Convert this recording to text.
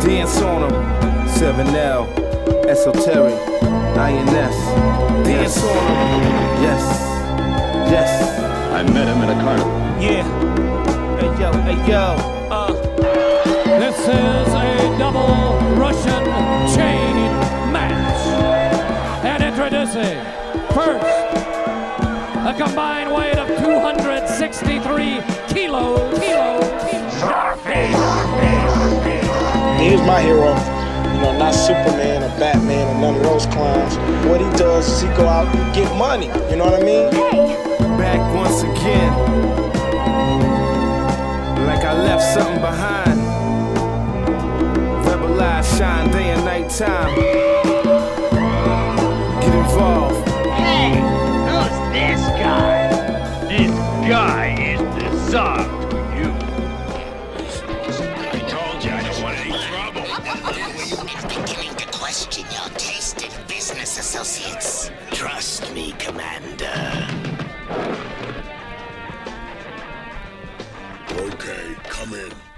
Dance on them. 7L, Esoteric, INS. Dance on them. Yes, yes. I met him at a carnival. Yeah. Hey yo, hey yo. This is a double Russian chain match. And introducing first, a combined weight of 263 kilos. He's my hero. You know, not Superman or Batman or none of those clowns. What he does is he go out and get money. You know what I mean? Hey! Back once again. Like I left something behind. Rebel eyes shine day and night time. Get involved. Hey, who's this guy? This guy is the Tsar to you. I told you I don't want any trouble. I'm beginning to question your taste in business, associates. Trust me, Commander. Okay, come in.